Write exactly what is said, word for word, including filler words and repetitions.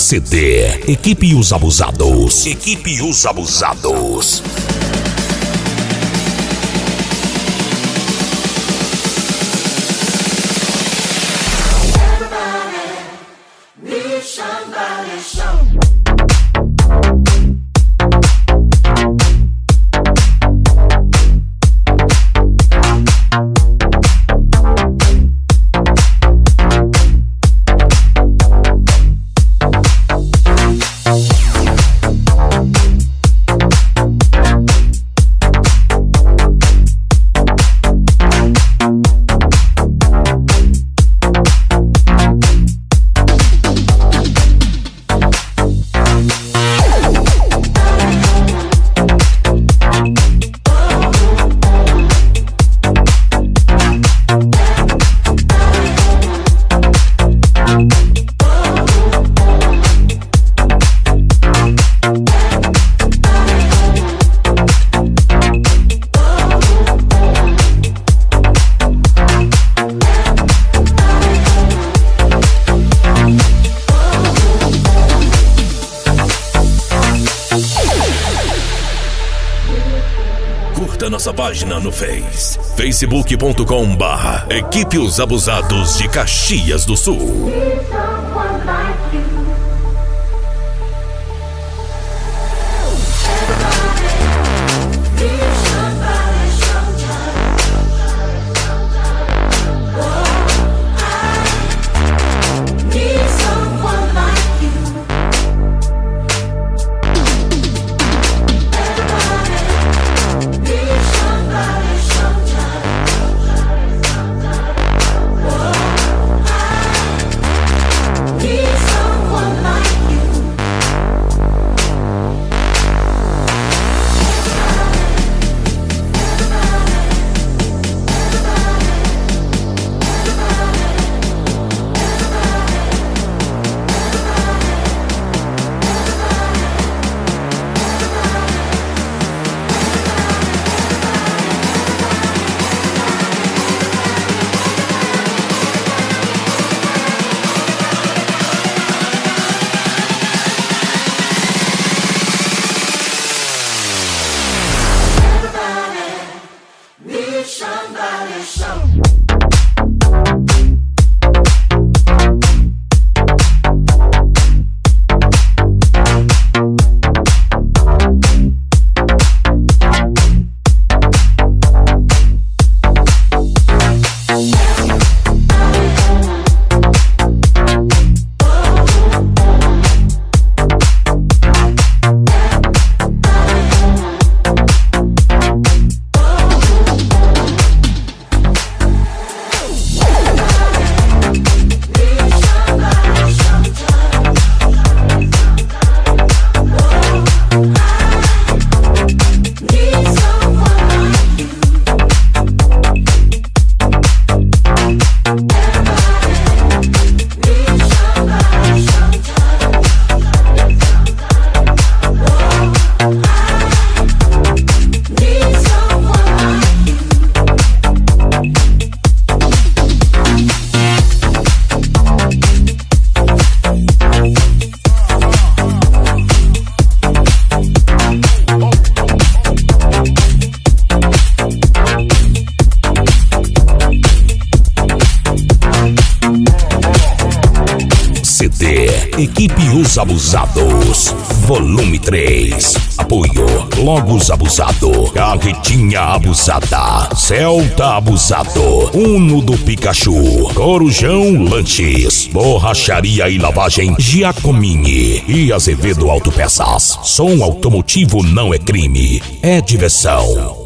C D Equipe Os Abusados. Equipe Os Abusados. Curta nossa página no Face, facebook ponto com barra Equipe Os Abusados de Caxias do Sul. C D Equipe Os Abusados, volume três. Apoio Logos Abusado, Carretinha Abusada, Celta Abusado, Uno do Pikachu, Corujão Lanches, Borracharia e Lavagem Giacomini e Azevedo Autopeças. Som automotivo não é crime, é diversão.